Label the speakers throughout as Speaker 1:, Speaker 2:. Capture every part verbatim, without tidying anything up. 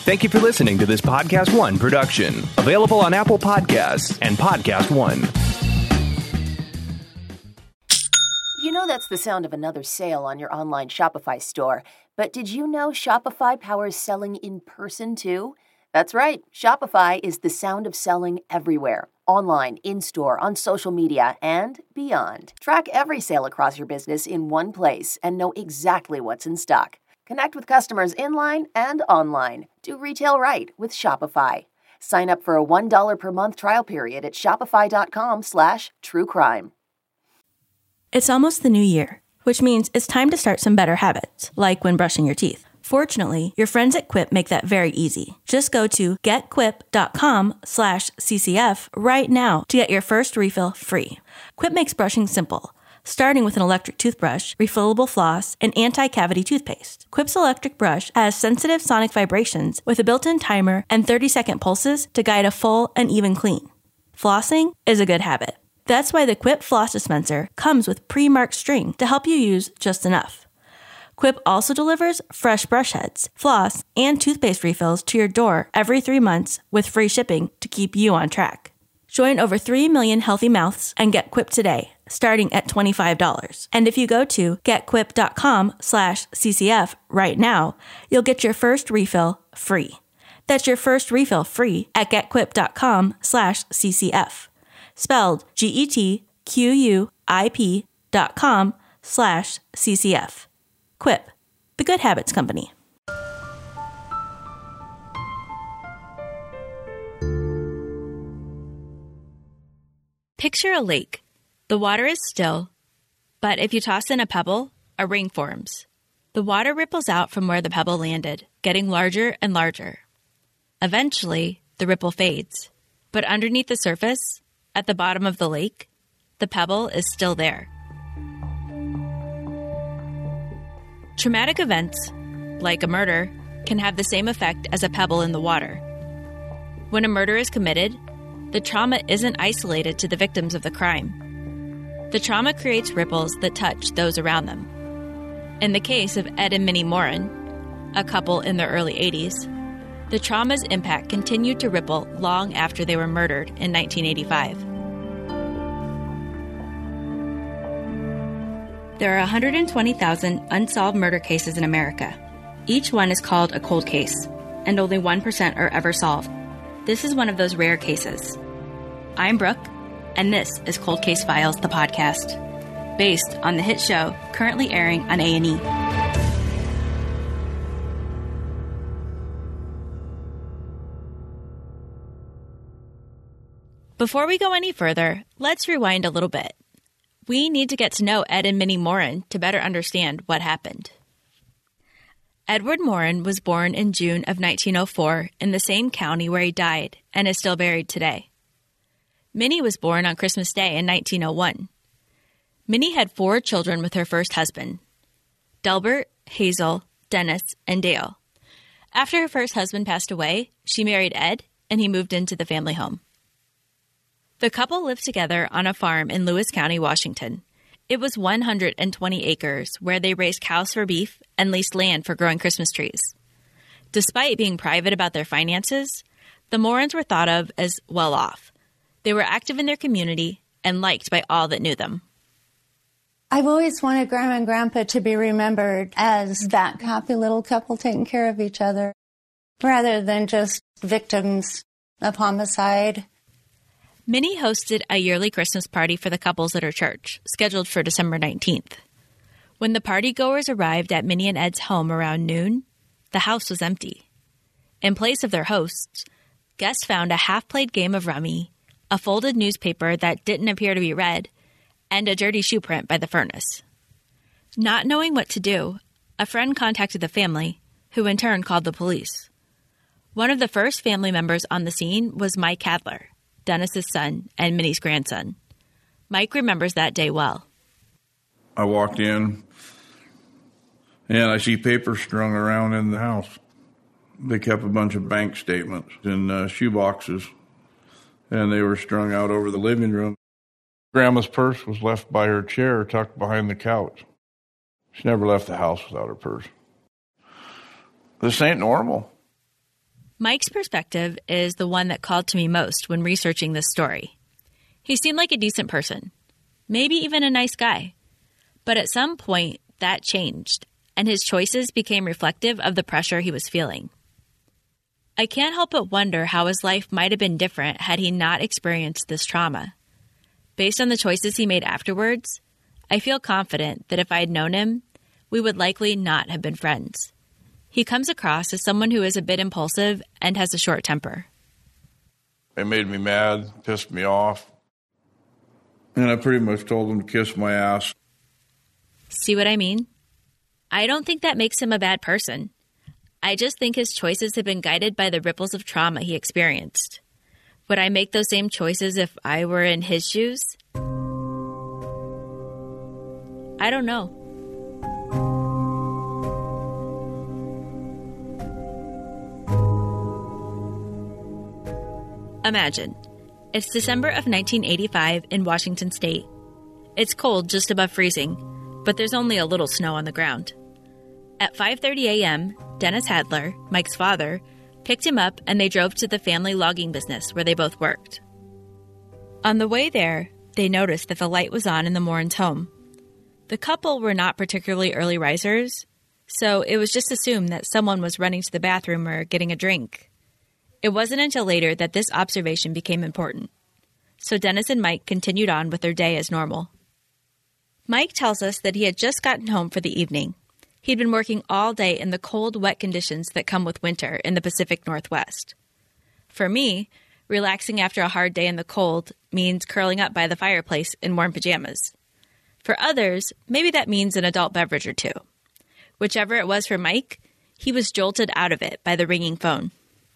Speaker 1: Thank you for listening to this Podcast One production. Available on Apple Podcasts and Podcast One.
Speaker 2: You know that's the sound of another sale on your online Shopify store. But did you know Shopify powers selling in person too? That's right. Shopify is the sound of selling everywhere. Online, in-store, on social media, and beyond. Track every sale across your business in one place and know exactly what's in stock. Connect with customers in-line and online. Do retail right with Shopify. Sign up for a one dollar per month trial period at shopify.com slash true crime.
Speaker 3: It's almost the new year, which means it's time to start some better habits, like when brushing your teeth. Fortunately, your friends at Quip make that very easy. Just go to getquip.com slash CCF right now to get your first refill free. Quip makes brushing simple, starting with an electric toothbrush, refillable floss, and anti-cavity toothpaste. Quip's electric brush has sensitive sonic vibrations with a built-in timer and thirty-second pulses to guide a full and even clean. Flossing is a good habit. That's why the Quip Floss Dispenser comes with pre-marked string to help you use just enough. Quip also delivers fresh brush heads, floss, and toothpaste refills to your door every three months with free shipping to keep you on track. Join over three million healthy mouths and get Quip today, starting at twenty-five dollars. And if you go to getquip.com slash CCF right now, you'll get your first refill free. That's your first refill free at getquip.com slash CCF. Spelled G-E-T-Q-U-I-P dot com slash CCF. Quip, the Good Habits Company.
Speaker 4: Picture a lake. The water is still, but if you toss in a pebble, a ring forms. The water ripples out from where the pebble landed, getting larger and larger. Eventually, the ripple fades, but underneath the surface, at the bottom of the lake, the pebble is still there. Traumatic events, like a murder, can have the same effect as a pebble in the water. When a murder is committed, the trauma isn't isolated to the victims of the crime. The trauma creates ripples that touch those around them. In the case of Ed and Minnie Morin, a couple in their early eighties, the trauma's impact continued to ripple long after they were murdered in nineteen eighty-five. There are one hundred twenty thousand unsolved murder cases in America. Each one is called a cold case, and only one percent are ever solved. This is one of those rare cases. I'm Brooke, and this is Cold Case Files, the podcast, based on the hit show currently airing on A and E. Before we go any further, let's rewind a little bit. We need to get to know Ed and Minnie Morin to better understand what happened. Edward Morin was born in June of nineteen oh four in the same county where he died and is still buried today. Minnie was born on Christmas Day in nineteen oh one. Minnie had four children with her first husband, Delbert, Hazel, Dennis, and Dale. After her first husband passed away, she married Ed, and he moved into the family home. The couple lived together on a farm in Lewis County, Washington. It was one hundred twenty acres where they raised cows for beef and leased land for growing Christmas trees. Despite being private about their finances, the Morins were thought of as well off. They were active in their community and liked by all that knew them.
Speaker 5: I've always wanted Grandma and Grandpa to be remembered as that happy little couple taking care of each other, rather than just victims of homicide.
Speaker 4: Minnie hosted a yearly Christmas party for the couples at her church, scheduled for December nineteenth. When the partygoers arrived at Minnie and Ed's home around noon, the house was empty. In place of their hosts, guests found a half-played game of rummy, a folded newspaper that didn't appear to be read, and a dirty shoe print by the furnace. Not knowing what to do, a friend contacted the family, who in turn called the police. One of the first family members on the scene was Mike Cadler, Dennis's son and Minnie's grandson. Mike remembers that day well.
Speaker 6: I walked in, and I see papers strung around in the house. They kept a bunch of bank statements in uh, shoe boxes, and they were strung out over the living room. Grandma's purse was left by her chair tucked behind the couch. She never left the house without her purse. This ain't normal.
Speaker 4: Mike's perspective is the one that called to me most when researching this story. He seemed like a decent person, maybe even a nice guy. But at some point, that changed, and his choices became reflective of the pressure he was feeling. I can't help but wonder how his life might have been different had he not experienced this trauma. Based on the choices he made afterwards, I feel confident that if I had known him, we would likely not have been friends. He comes across as someone who is a bit impulsive and has a short temper.
Speaker 6: It made me mad, pissed me off, and I pretty much told him to kiss my ass.
Speaker 4: See what I mean? I don't think that makes him a bad person. I just think his choices have been guided by the ripples of trauma he experienced. Would I make those same choices if I were in his shoes? I don't know. Imagine, it's December of nineteen eighty-five in Washington State. It's cold, just above freezing, but there's only a little snow on the ground. At five thirty a.m., Dennis Hadler, Mike's father, picked him up and they drove to the family logging business where they both worked. On the way there, they noticed that the light was on in the Morin's home. The couple were not particularly early risers, so it was just assumed that someone was running to the bathroom or getting a drink. It wasn't until later that this observation became important. So Dennis and Mike continued on with their day as normal. Mike tells us that he had just gotten home for the evening. He'd been working all day in the cold, wet conditions that come with winter in the Pacific Northwest. For me, relaxing after a hard day in the cold means curling up by the fireplace in warm pajamas. For others, maybe that means an adult beverage or two. Whichever it was for Mike, he was jolted out of it by the ringing phone.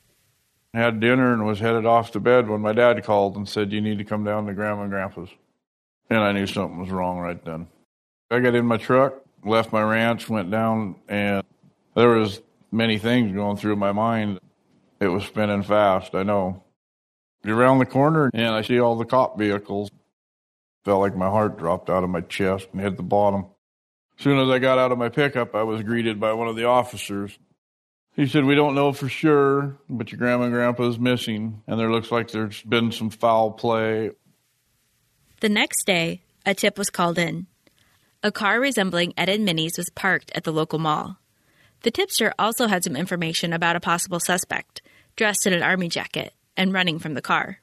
Speaker 6: I had dinner and was headed off to bed when my dad called and said, "You need to come down to Grandma and Grandpa's." And I knew something was wrong right then. I got in my truck, left my ranch, went down, and there was many things going through my mind. It was spinning fast, I know. Around the corner, and I see all the cop vehicles. Felt like my heart dropped out of my chest and hit the bottom. As soon as I got out of my pickup, I was greeted by one of the officers. He said, "We don't know for sure, but your grandma and grandpa is missing, and there looks like there's been some foul play."
Speaker 4: The next day, a tip was called in. A car resembling Ed and Minnie's was parked at the local mall. The tipster also had some information about a possible suspect, dressed in an army jacket, and running from the car.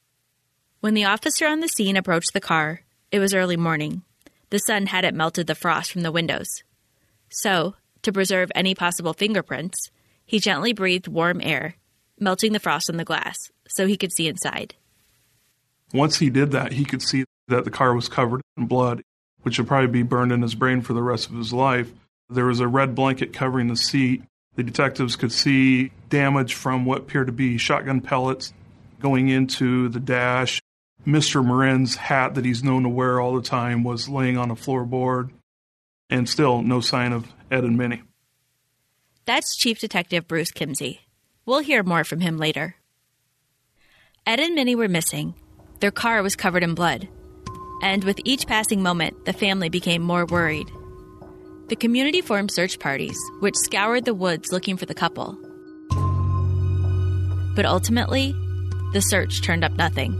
Speaker 4: When the officer on the scene approached the car, it was early morning. The sun hadn't melted the frost from the windows. So, to preserve any possible fingerprints, he gently breathed warm air, melting the frost on the glass, so he could see inside.
Speaker 7: Once he did that, he could see that the car was covered in blood, which would probably be burned in his brain for the rest of his life. There was a red blanket covering the seat. The detectives could see damage from what appeared to be shotgun pellets going into the dash. Mister Morin's hat that he's known to wear all the time was laying on a floorboard, and still no sign of Ed and Minnie.
Speaker 4: That's Chief Detective Bruce Kimsey. We'll hear more from him later. Ed and Minnie were missing. Their car was covered in blood. And with each passing moment, the family became more worried. The community formed search parties, which scoured the woods looking for the couple. But ultimately, the search turned up nothing.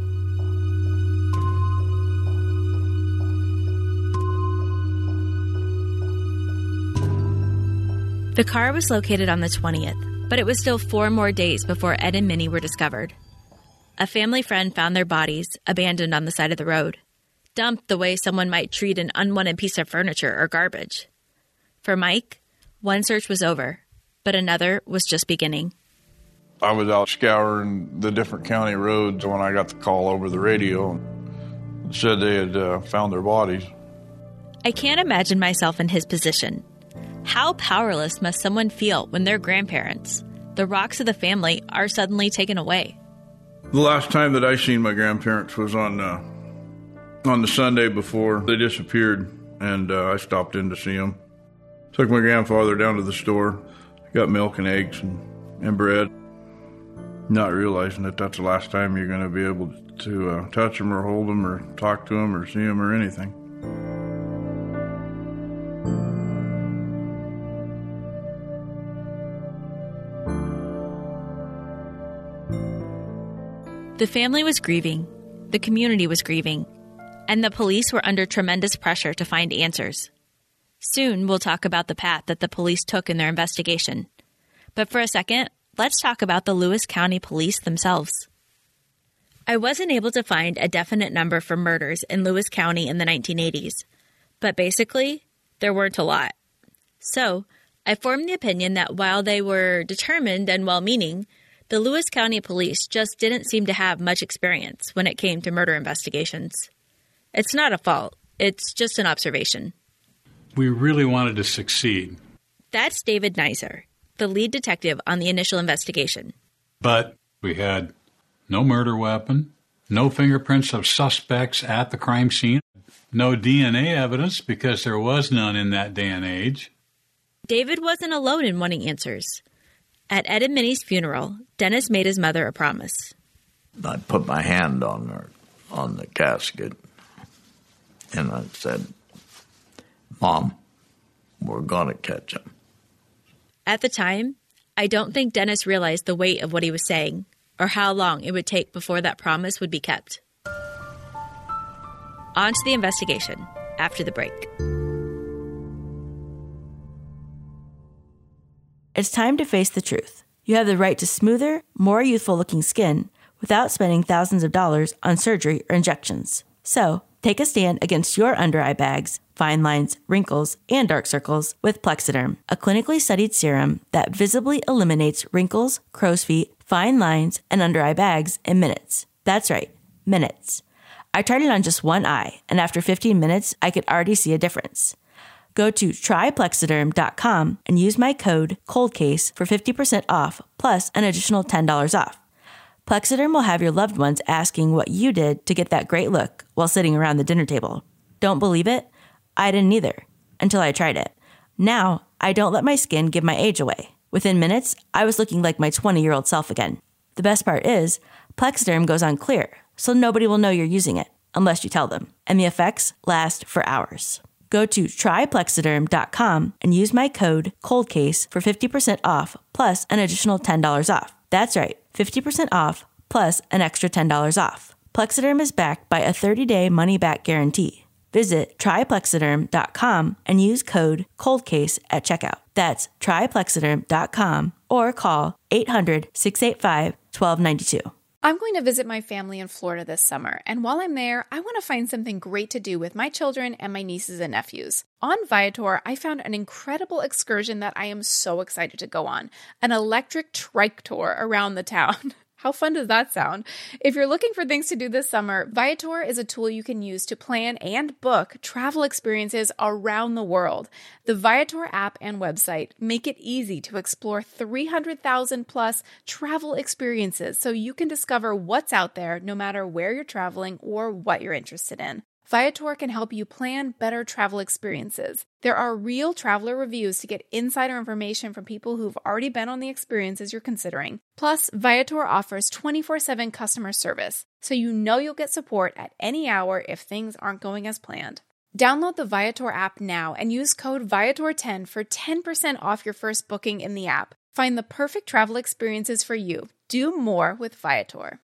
Speaker 4: The car was located on the twentieth, but it was still four more days before Ed and Minnie were discovered. A family friend found their bodies abandoned on the side of the road, dumped the way someone might treat an unwanted piece of furniture or garbage. For Mike, one search was over, but another was just beginning.
Speaker 6: I was out scouring the different county roads when I got the call over the radio and said they had uh, found their bodies.
Speaker 4: I can't imagine myself in his position. How powerless must someone feel when their grandparents, the rocks of the family, are suddenly taken away?
Speaker 6: The last time that I seen my grandparents was on uh, on the Sunday before they disappeared, and uh, I stopped in to see them. Took my grandfather down to the store, got milk and eggs and, and bread, not realizing that that's the last time you're going to be able to uh, touch them or hold them or talk to them or see them or anything.
Speaker 4: The family was grieving, the community was grieving, and the police were under tremendous pressure to find answers. Soon, we'll talk about the path that the police took in their investigation. But for a second, let's talk about the Lewis County Police themselves. I wasn't able to find a definite number for murders in Lewis County in the nineteen eighties, but basically, there weren't a lot. So, I formed the opinion that while they were determined and well-meaning, the Lewis County Police just didn't seem to have much experience when it came to murder investigations. It's not a fault. It's just an observation.
Speaker 8: We really wanted to succeed.
Speaker 4: That's David Nizer, the lead detective on the initial investigation.
Speaker 8: But we had no murder weapon, no fingerprints of suspects at the crime scene, no D N A evidence because there was none in that day and age.
Speaker 4: David wasn't alone in wanting answers. At Ed and Minnie's funeral, Dennis made his mother a promise.
Speaker 9: I put my hand on her, on the casket, and I said, Mom, we're going to catch him.
Speaker 4: At the time, I don't think Dennis realized the weight of what he was saying or how long it would take before that promise would be kept. On to the investigation after the break.
Speaker 3: It's time to face the truth. You have the right to smoother, more youthful-looking skin without spending thousands of dollars on surgery or injections. So, take a stand against your under-eye bags, fine lines, wrinkles, and dark circles with Plexiderm, a clinically studied serum that visibly eliminates wrinkles, crow's feet, fine lines, and under-eye bags in minutes. That's right, minutes. I tried it on just one eye, and after fifteen minutes, I could already see a difference. Go to try plexiderm dot com and use my code COLDCASE for fifty percent off plus an additional ten dollars off. Plexiderm will have your loved ones asking what you did to get that great look while sitting around the dinner table. Don't believe it? I didn't either, until I tried it. Now, I don't let my skin give my age away. Within minutes, I was looking like my twenty-year-old self again. The best part is, Plexiderm goes on clear, so nobody will know you're using it, unless you tell them, and the effects last for hours. Go to try plexiderm dot com and use my code COLDCASE for fifty percent off plus an additional ten dollars off. That's right, fifty percent off plus an extra ten dollars off. Plexiderm is backed by a thirty-day money-back guarantee. Visit try plexiderm dot com and use code COLDCASE at checkout. That's try plexiderm dot com or call eight hundred, six eight five, one two nine two.
Speaker 10: I'm going to visit my family in Florida this summer, and while I'm there, I want to find something great to do with my children and my nieces and nephews. On Viator, I found an incredible excursion that I am so excited to go on, an electric trike tour around the town. How fun does that sound? If you're looking for things to do this summer, Viator is a tool you can use to plan and book travel experiences around the world. The Viator app and website make it easy to explore three hundred thousand plus travel experiences so you can discover what's out there no matter where you're traveling or what you're interested in. Viator can help you plan better travel experiences. There are real traveler reviews to get insider information from people who've already been on the experiences you're considering. Plus, Viator offers twenty-four seven customer service, so you know you'll get support at any hour if things aren't going as planned. Download the Viator app now and use code Viator ten for ten percent off your first booking in the app. Find the perfect travel experiences for you. Do more with Viator.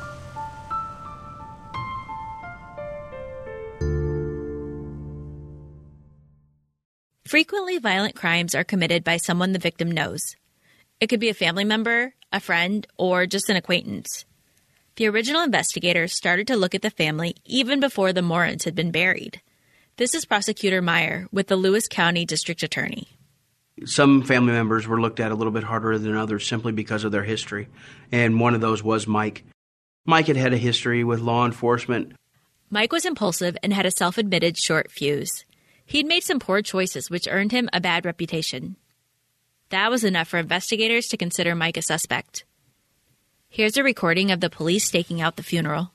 Speaker 4: Frequently, violent crimes are committed by someone the victim knows. It could be a family member, a friend, or just an acquaintance. The original investigators started to look at the family even before the Morans had been buried. This is Prosecutor Meyer with the Lewis County District Attorney.
Speaker 11: Some family members were looked at a little bit harder than others simply because of their history, and one of those was Mike. Mike had had a history with law enforcement.
Speaker 4: Mike was impulsive and had a self-admitted short fuse. He'd made some poor choices, which earned him a bad reputation. That was enough for investigators to consider Mike a suspect. Here's a recording of the police staking out the funeral.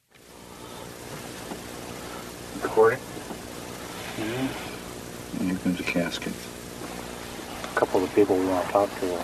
Speaker 12: Recording? Yeah. And here comes the casket. A couple of the people we want to talk to.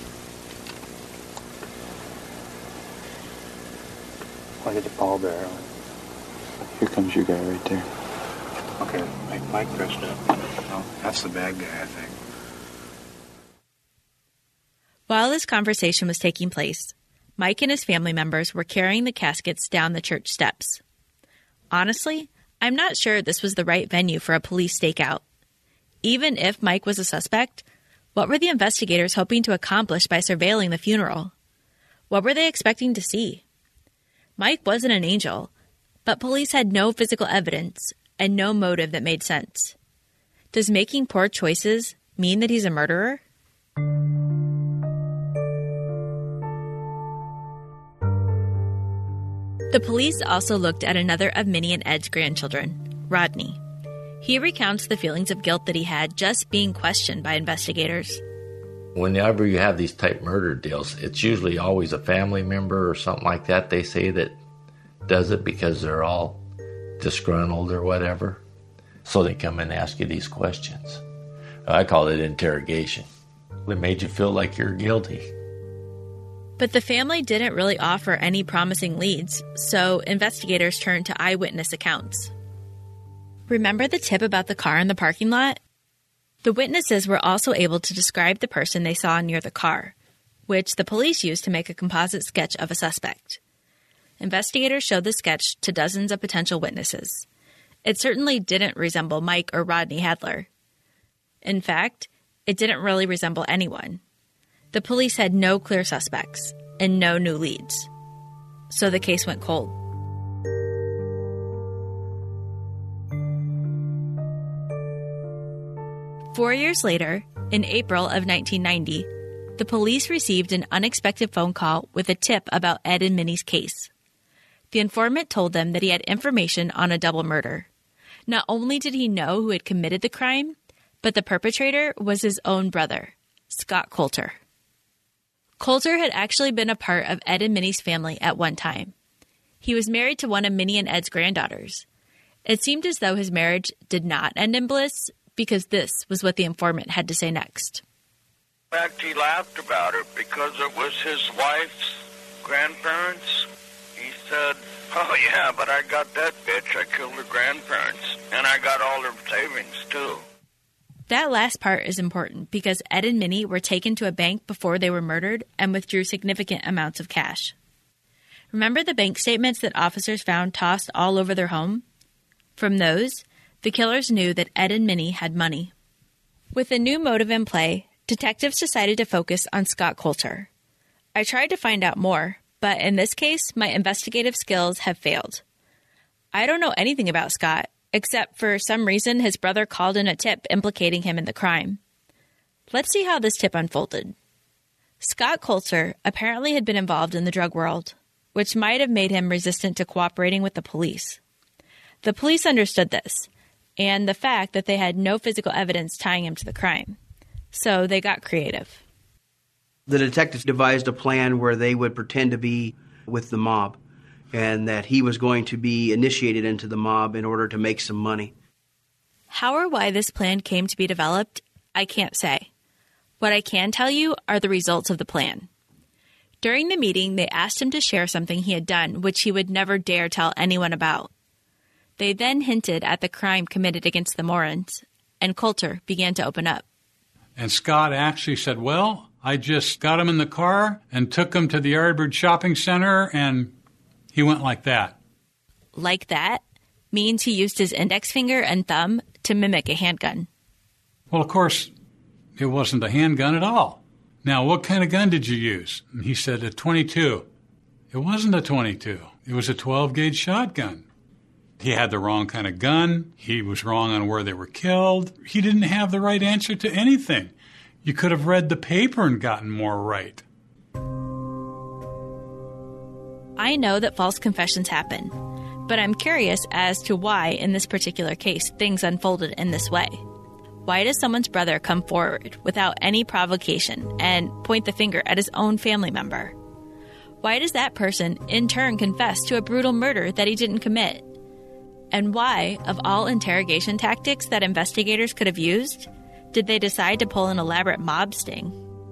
Speaker 12: I'll get the pallbearer. Here comes your guy right there. Okay, make Mike dressed up. No, that's the bad guy, I think.
Speaker 4: While this conversation was taking place, Mike and his family members were carrying the caskets down the church steps. Honestly, I'm not sure this was the right venue for a police stakeout. Even if Mike was a suspect, what were the investigators hoping to accomplish by surveilling the funeral? What were they expecting to see? Mike wasn't an angel, but police had no physical evidence and no motive that made sense. Does making poor choices mean that he's a murderer? The police also looked at another of Minnie and Ed's grandchildren, Rodney. He recounts the feelings of guilt that he had just being questioned by investigators.
Speaker 9: Whenever you have these type murder deals, it's usually always a family member or something like that, they say, that does it because they're all disgruntled or whatever. So they come and ask you these questions. I call it interrogation. It made you feel like you're guilty.
Speaker 4: But the family didn't really offer any promising leads, so investigators turned to eyewitness accounts. Remember the tip about the car in the parking lot? The witnesses were also able to describe the person they saw near the car, which the police used to make a composite sketch of a suspect. Investigators showed the sketch to dozens of potential witnesses. It certainly didn't resemble Mike or Rodney Hadler. In fact, it didn't really resemble anyone. The police had no clear suspects and no new leads. So the case went cold. Four years later, in April of nineteen ninety, the police received an unexpected phone call with a tip about Ed and Minnie's case. The informant told them that he had information on a double murder. Not only did he know who had committed the crime, but the perpetrator was his own brother, Scott Coulter. Coulter had actually been a part of Ed and Minnie's family at one time. He was married to one of Minnie and Ed's granddaughters. It seemed as though his marriage did not end in bliss, because this was what the informant had to say next.
Speaker 13: In fact, he laughed about it because it was his wife's grandparents. He said, "Oh yeah, but I got that bitch. I killed her grandparents, and I got all her savings too."
Speaker 4: That last part is important because Ed and Minnie were taken to a bank before they were murdered and withdrew significant amounts of cash. Remember the bank statements that officers found tossed all over their home? From those, the killers knew that Ed and Minnie had money. With a new motive in play, detectives decided to focus on Scott Coulter. I tried to find out more, but in this case, my investigative skills have failed. I don't know anything about Scott, except for some reason his brother called in a tip implicating him in the crime. Let's see how this tip unfolded. Scott Coulter apparently had been involved in the drug world, which might have made him resistant to cooperating with the police. The police understood this, and the fact that they had no physical evidence tying him to the crime. So they got creative.
Speaker 11: The detectives devised a plan where they would pretend to be with the mob, and that he was going to be initiated into the mob in order to make some money.
Speaker 4: How or why this plan came to be developed, I can't say. What I can tell you are the results of the plan. During the meeting, they asked him to share something he had done which he would never dare tell anyone about. They then hinted at the crime committed against the Morans, and Coulter began to open up.
Speaker 8: And Scott actually said, well, I just got him in the car and took him to the Yardbird Shopping Center, and he went like that.
Speaker 4: Like that means he used his index finger and thumb to mimic a handgun.
Speaker 8: Well, of course, it wasn't a handgun at all. Now, what kind of gun did you use? And he said a twenty-two. It wasn't a twenty-two. It was a twelve gauge shotgun. He had the wrong kind of gun. He was wrong on where they were killed. He didn't have the right answer to anything. You could have read the paper and gotten more right.
Speaker 4: I know that false confessions happen, but I'm curious as to why, in this particular case, things unfolded in this way. Why does someone's brother come forward without any provocation and point the finger at his own family member? Why does that person, in turn, confess to a brutal murder that he didn't commit? And why, of all interrogation tactics that investigators could have used, did they decide to pull an elaborate mob sting?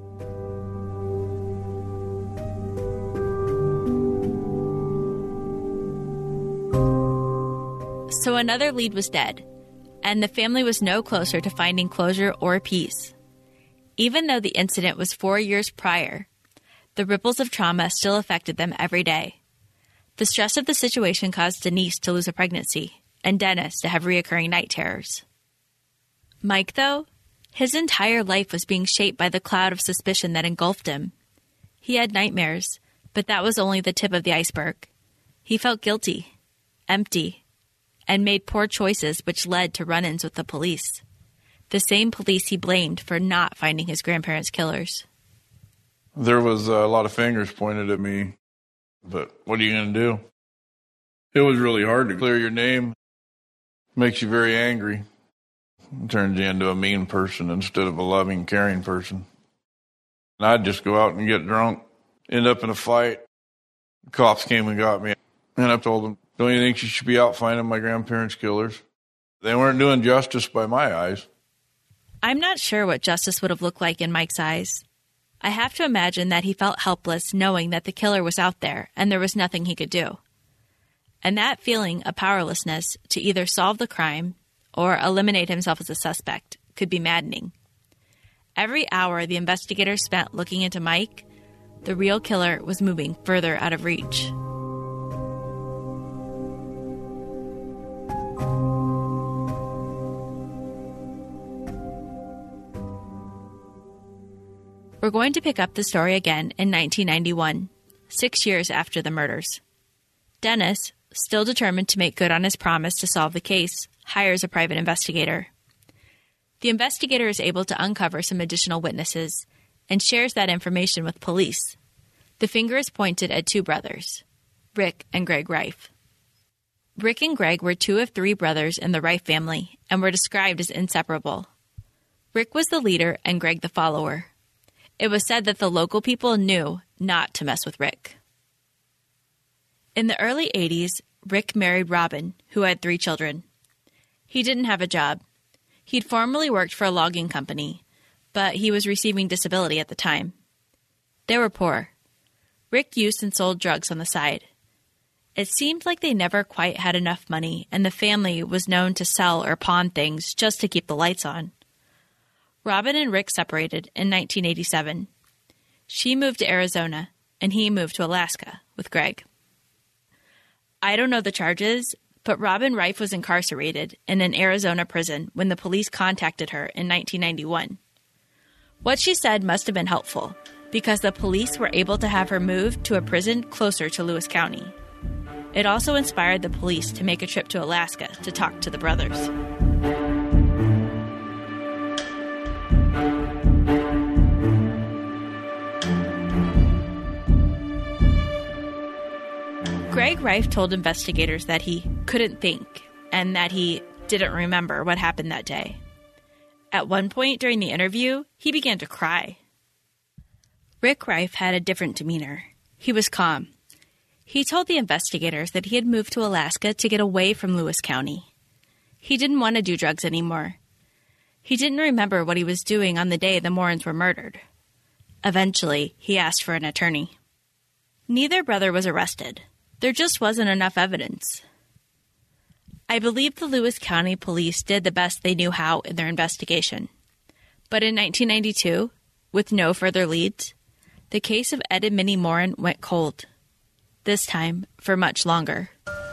Speaker 4: So another lead was dead, and the family was no closer to finding closure or peace. Even though the incident was four years prior, The ripples of trauma still affected them every day. The stress of the situation caused Denise to lose a pregnancy and Dennis to have reoccurring night terrors. Mike, though, his entire life was being shaped by the cloud of suspicion that engulfed him. He had nightmares, but that was only the tip of the iceberg. He felt guilty, empty, and made poor choices which led to run-ins with the police. The same police he blamed for not finding his grandparents' killers.
Speaker 6: There was a lot of fingers pointed at me, but what are you going to do? It was really hard to clear your name. Makes you very angry. It turns you into a mean person instead of a loving, caring person. And I'd just go out and get drunk, end up in a fight. The cops came and got me. And I told them, don't you think you should be out finding my grandparents' killers? They weren't doing justice by my eyes.
Speaker 4: I'm not sure what justice would have looked like in Mike's eyes. I have to imagine that he felt helpless knowing that the killer was out there and there was nothing he could do. And that feeling of powerlessness to either solve the crime or eliminate himself as a suspect could be maddening. Every hour the investigators spent looking into Mike, the real killer was moving further out of reach. We're going to pick up the story again in nineteen ninety-one, six years after the murders. Dennis, still determined to make good on his promise to solve the case, hires a private investigator. The investigator is able to uncover some additional witnesses and shares that information with police. The finger is pointed at two brothers, Rick and Greg Rife. Rick and Greg were two of three brothers in the Rife family and were described as inseparable. Rick was the leader and Greg the follower. It was said that the local people knew not to mess with Rick. In the early eighties, Rick married Robin, who had three children. He didn't have a job. He'd formerly worked for a logging company, but he was receiving disability at the time. They were poor. Rick used and sold drugs on the side. It seemed like they never quite had enough money, and the family was known to sell or pawn things just to keep the lights on. Robin and Rick separated in nineteen eighty-seven. She moved to Arizona, and he moved to Alaska with Greg. I don't know the charges, but Robin Rife was incarcerated in an Arizona prison when the police contacted her in nineteen ninety-one. What she said must have been helpful, because the police were able to have her moved to a prison closer to Lewis County. It also inspired the police to make a trip to Alaska to talk to the brothers. Greg Rife told investigators that he couldn't think and that he didn't remember what happened that day. At one point during the interview, he began to cry. Rick Rife had a different demeanor. He was calm. He told the investigators that he had moved to Alaska to get away from Lewis County. He didn't want to do drugs anymore. He didn't remember what he was doing on the day the Morans were murdered. Eventually, he asked for an attorney. Neither brother was arrested. There just wasn't enough evidence. I believe the Lewis County police did the best they knew how in their investigation. But in nineteen ninety-two, with no further leads, the case of Ed and Minnie Moran went cold. This time, for much longer.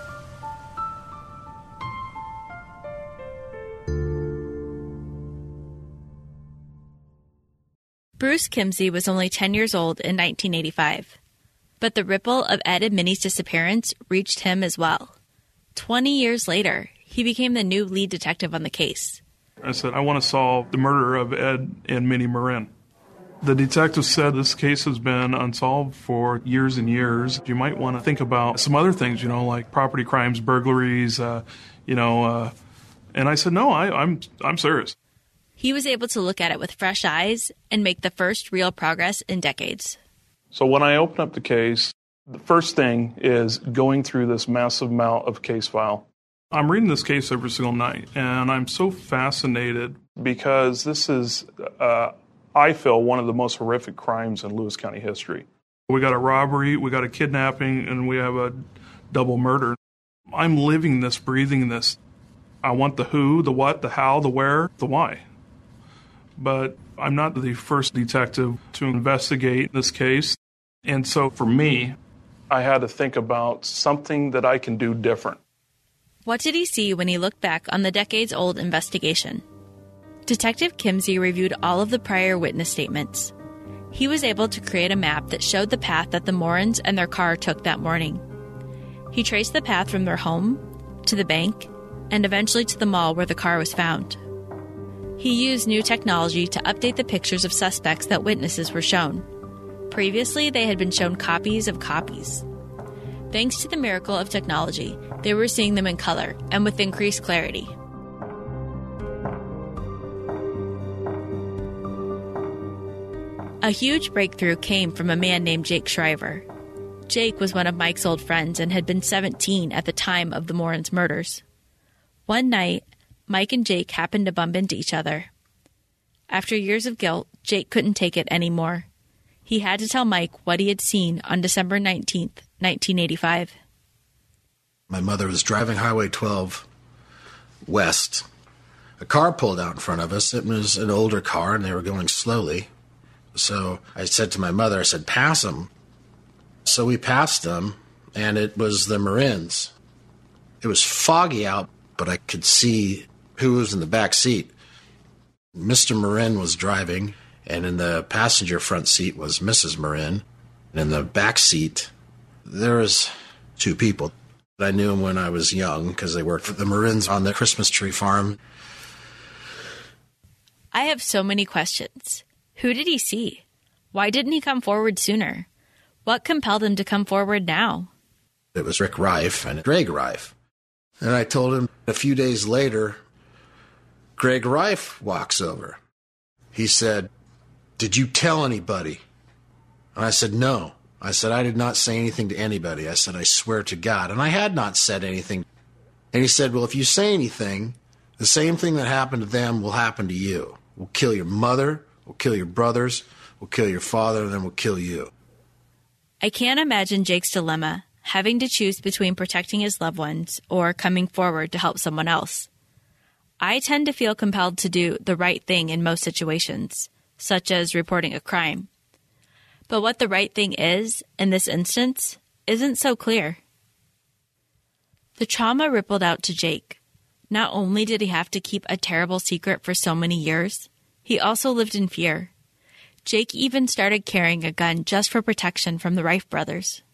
Speaker 4: Bruce Kimsey was only ten years old in nineteen eighty-five. But the ripple of Ed and Minnie's disappearance reached him as well. Twenty years later, he became the new lead detective on the case.
Speaker 7: I said, I want to solve the murder of Ed and Minnie Moran. The detective said this case has been unsolved for years and years. You might want to think about some other things, you know, like property crimes, burglaries, uh, you know. Uh, and I said, no, I, I'm I'm serious.
Speaker 4: He was able to look at it with fresh eyes and make the first real progress in decades.
Speaker 7: So when I open up the case, the first thing is going through this massive amount of case file. I'm reading this case every single night, and I'm so fascinated because this is, uh, I feel, one of the most horrific crimes in Lewis County history. We got a robbery, we got a kidnapping, and we have a double murder. I'm living this, breathing this. I want the who, the what, the how, the where, the why. But I'm not the first detective to investigate this case. And so for me, I had to think about something that I can do different.
Speaker 4: What did he see when he looked back on the decades-old investigation? Detective Kimsey reviewed all of the prior witness statements. He was able to create a map that showed the path that the Morans and their car took that morning. He traced the path from their home to the bank and eventually to the mall where the car was found. He used new technology to update the pictures of suspects that witnesses were shown. Previously, they had been shown copies of copies. Thanks to the miracle of technology, they were seeing them in color and with increased clarity. A huge breakthrough came from a man named Jake Shriver. Jake was one of Mike's old friends and had been seventeen at the time of the Morans' murders. One night, Mike and Jake happened to bump into each other. After years of guilt, Jake couldn't take it anymore. He had to tell Mike what he had seen on December nineteenth, nineteen eighty-five.
Speaker 14: My mother was driving Highway twelve west. A car pulled out in front of us. It was an older car, and they were going slowly. So I said to my mother, I said, pass them. So we passed them, and it was the Marins. It was foggy out, but I could see who was in the back seat. Mister Marin was driving, and in the passenger front seat was Missus Marin. And in the back seat, there was two people. I knew them when I was young because they worked for the Marins on the Christmas tree farm.
Speaker 4: I have so many questions. Who did he see? Why didn't he come forward sooner? What compelled him to come forward now?
Speaker 14: It was Rick Reif and Greg Reif. And I told him a few days later, Greg Reif walks over. He said, did you tell anybody? And I said, no. I said, I did not say anything to anybody. I said, I swear to God. And I had not said anything. And he said, well, if you say anything, the same thing that happened to them will happen to you. We'll kill your mother, we'll kill your brothers, we'll kill your father, and then we'll kill you.
Speaker 4: I can't imagine Jake's dilemma, having to choose between protecting his loved ones or coming forward to help someone else. I tend to feel compelled to do the right thing in most situations, such as reporting a crime. But what the right thing is, in this instance, isn't so clear. The trauma rippled out to Jake. Not only did he have to keep a terrible secret for so many years, he also lived in fear. Jake even started carrying a gun just for protection from the Reif brothers.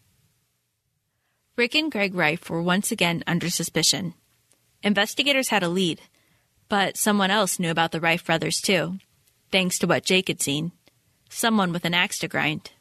Speaker 4: Rick and Greg Reif were once again under suspicion. Investigators had a lead, but someone else knew about the Reif brothers too, thanks to what Jake had seen. Someone with an axe to grind.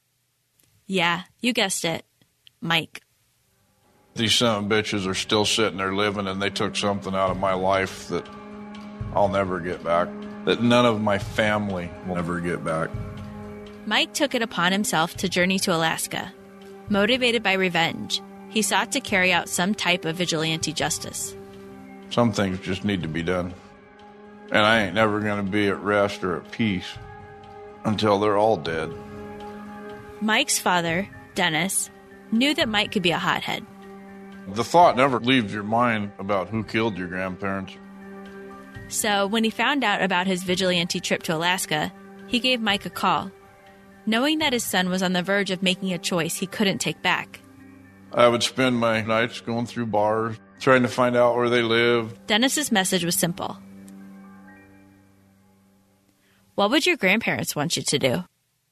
Speaker 4: Yeah, you guessed it. Mike.
Speaker 6: These son of bitches are still sitting there living, and they took something out of my life that I'll never get back, that none of my family will ever get back.
Speaker 4: Mike took it upon himself to journey to Alaska. Motivated by revenge, he sought to carry out some type of vigilante justice.
Speaker 6: Some things just need to be done. And I ain't never going to be at rest or at peace until they're all dead.
Speaker 4: Mike's father, Dennis, knew that Mike could be a hothead.
Speaker 6: The thought never leaves your mind about who killed your grandparents.
Speaker 4: So when he found out about his vigilante trip to Alaska, he gave Mike a call, knowing that his son was on the verge of making a choice he couldn't take back.
Speaker 6: I would spend my nights going through bars, trying to find out where they lived.
Speaker 4: Dennis's message was simple. What would your grandparents want you to do?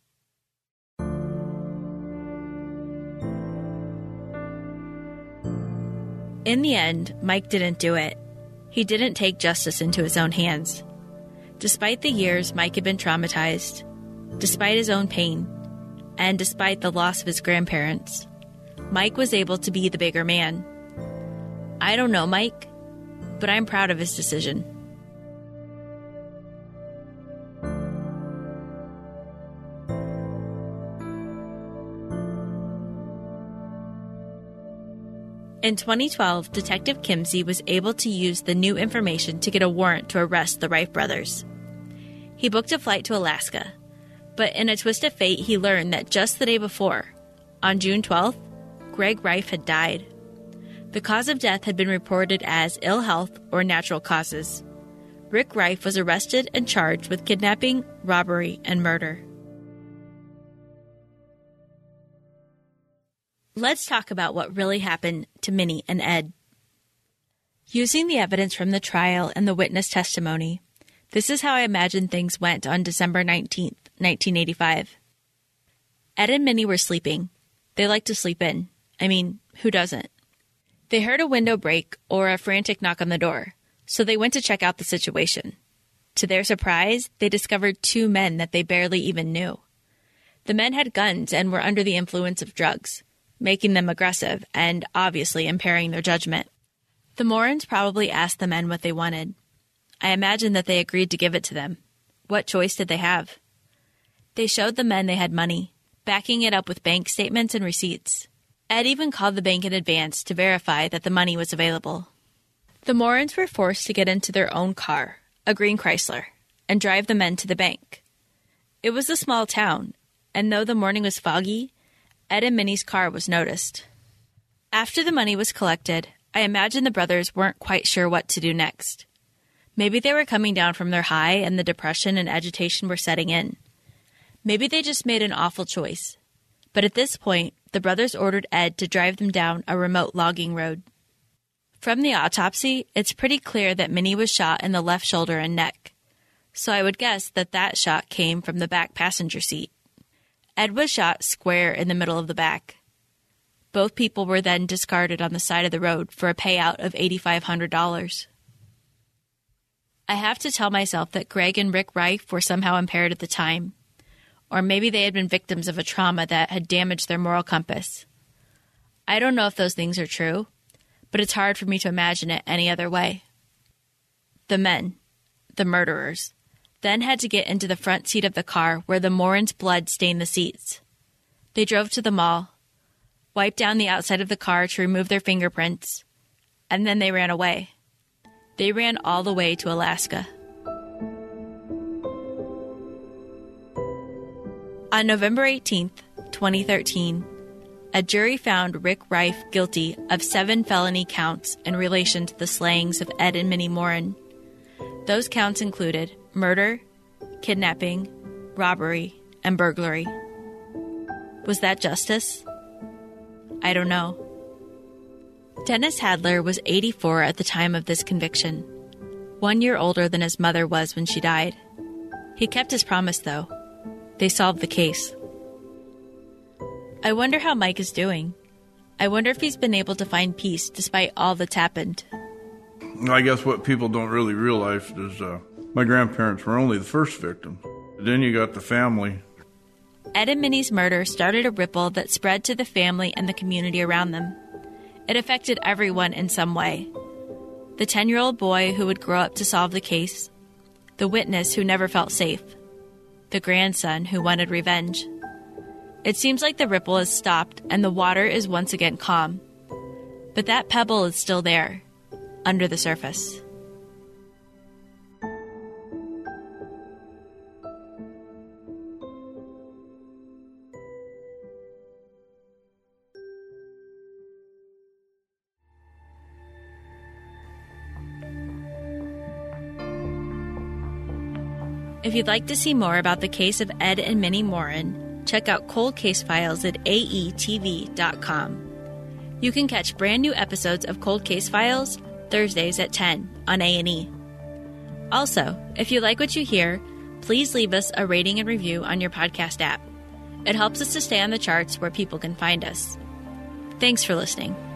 Speaker 4: In the end, Mike didn't do it. He didn't take justice into his own hands. Despite the years Mike had been traumatized, despite his own pain, and despite the loss of his grandparents, Mike was able to be the bigger man. I don't know Mike, but I'm proud of his decision. In twenty twelve, Detective Kimsey was able to use the new information to get a warrant to arrest the Reif brothers. He booked a flight to Alaska, but in a twist of fate, he learned that just the day before, on June twelfth, Greg Reif had died. The cause of death had been reported as ill health or natural causes. Rick Reif was arrested and charged with kidnapping, robbery, and murder. Let's talk about what really happened to Minnie and Ed. Using the evidence from the trial and the witness testimony, this is how I imagine things went on December nineteenth, nineteen eighty-five. Ed and Minnie were sleeping. They like to sleep in. I mean, who doesn't? They heard a window break or a frantic knock on the door, so they went to check out the situation. To their surprise, they discovered two men that they barely even knew. The men had guns and were under the influence of drugs, making them aggressive and obviously impairing their judgment. The Morans probably asked the men what they wanted. I imagine that they agreed to give it to them. What choice did they have? They showed the men they had money, backing it up with bank statements and receipts. Ed even called the bank in advance to verify that the money was available. The Morans were forced to get into their own car, a green Chrysler, and drive the men to the bank. It was a small town, and though the morning was foggy, Ed and Minnie's car was noticed. After the money was collected, I imagine the brothers weren't quite sure what to do next. Maybe they were coming down from their high and the depression and agitation were setting in. Maybe they just made an awful choice. But at this point, the brothers ordered Ed to drive them down a remote logging road. From the autopsy, it's pretty clear that Minnie was shot in the left shoulder and neck. So I would guess that that shot came from the back passenger seat. Ed was shot square in the middle of the back. Both people were then discarded on the side of the road for a payout of eight thousand five hundred dollars. I have to tell myself that Greg and Rick Reif were somehow impaired at the time. Or maybe they had been victims of a trauma that had damaged their moral compass. I don't know if those things are true, but it's hard for me to imagine it any other way. The men, the murderers, then had to get into the front seat of the car where the Morans' blood stained the seats. They drove to the mall, wiped down the outside of the car to remove their fingerprints, and then they ran away. They ran all the way to Alaska. On November eighteenth, twenty thirteen, a jury found Rick Reif guilty of seven felony counts in relation to the slayings of Ed and Minnie Moran. Those counts included murder, kidnapping, robbery, and burglary. Was that justice? I don't know. Dennis Hadler was eighty-four at the time of this conviction, one year older than his mother was when she died. He kept his promise, though. They solved the case. I wonder how Mike is doing. I wonder if he's been able to find peace despite all that's happened.
Speaker 6: I guess what people don't really realize is uh, my grandparents were only the first victim. Then you got the family.
Speaker 4: Ed and Minnie's murder started a ripple that spread to the family and the community around them. It affected everyone in some way. The ten-year-old boy who would grow up to solve the case, the witness who never felt safe, the grandson who wanted revenge. It seems like the ripple has stopped and the water is once again calm. But that pebble is still there, under the surface. If you'd like to see more about the case of Ed and Minnie Moran, check out Cold Case Files at A E T V dot com. You can catch brand new episodes of Cold Case Files Thursdays at ten on A and E. Also, if you like what you hear, please leave us a rating and review on your podcast app. It helps us to stay on the charts where people can find us. Thanks for listening.